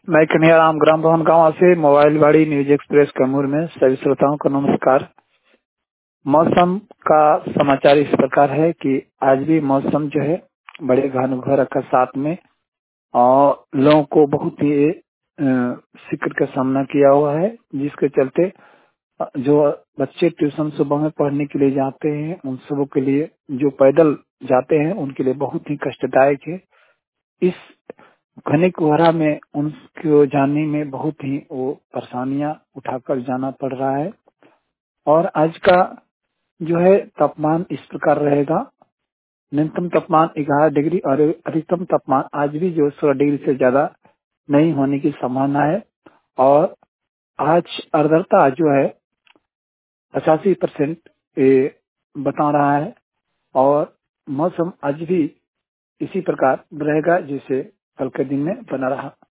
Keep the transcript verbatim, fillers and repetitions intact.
मैं कन्हैयाराम ग्राम भवन गांव से मोबाइल बाड़ी न्यूज एक्सप्रेस कैमूर में सभी श्रोताओं को नमस्कार। मौसम का समाचार इस प्रकार है कि आज भी मौसम जो है बड़े घन घोर के साथ में और लोगों को बहुत ही शिक्र का सामना किया हुआ है, जिसके चलते जो बच्चे ट्यूशन सुबह में पढ़ने के लिए जाते हैं उन सबों के लिए, जो पैदल जाते हैं उनके लिए बहुत ही कष्टदायक है। इस घने कोहरा में उनको जाने में बहुत ही वो परेशानियां उठाकर जाना पड़ रहा है। और आज का जो है तापमान इस प्रकार रहेगा, न्यूनतम तापमान ग्यारह डिग्री और अधिकतम तापमान आज भी जो सोलह डिग्री से ज्यादा नहीं होने की संभावना है। और आज आर्द्रता जो है पचासी परसेंट बता रहा है और मौसम आज भी इसी प्रकार रहेगा जैसे कल के दिन में बना रहा।